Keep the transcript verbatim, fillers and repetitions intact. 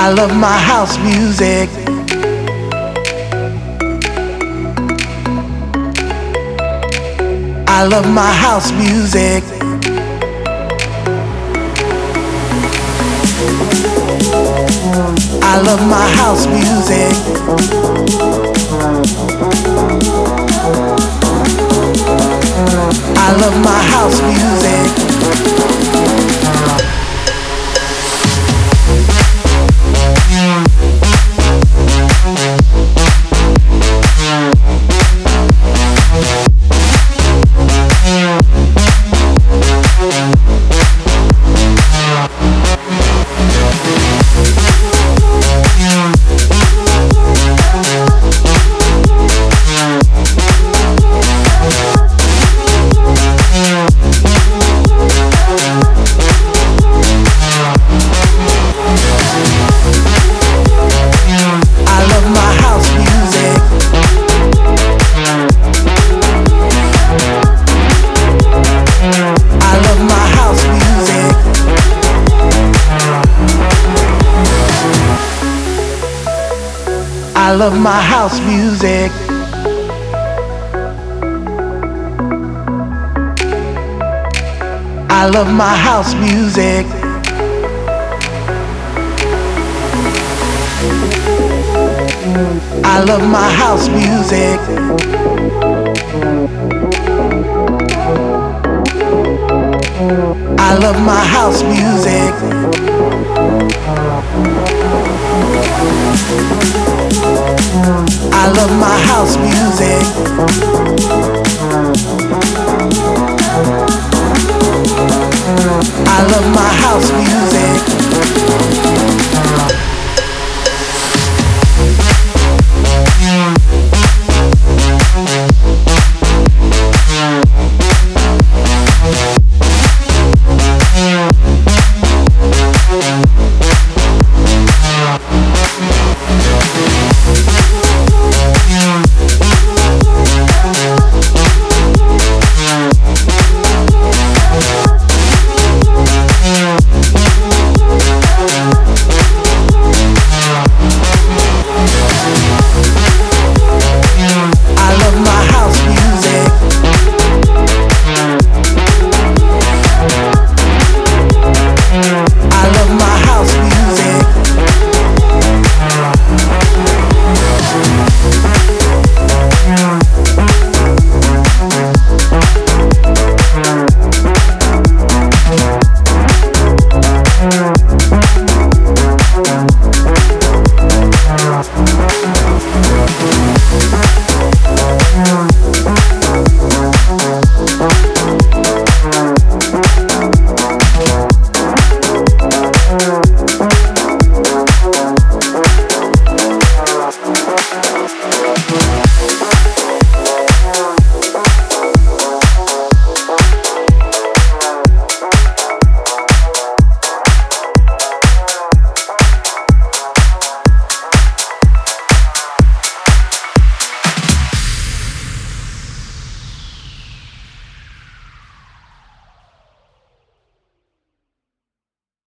I love my house music. I love my house music. I love my house music. I love my house music. I love my house music. I love my house music. I love my house music. I love my house music. I love my house music. I love my house music.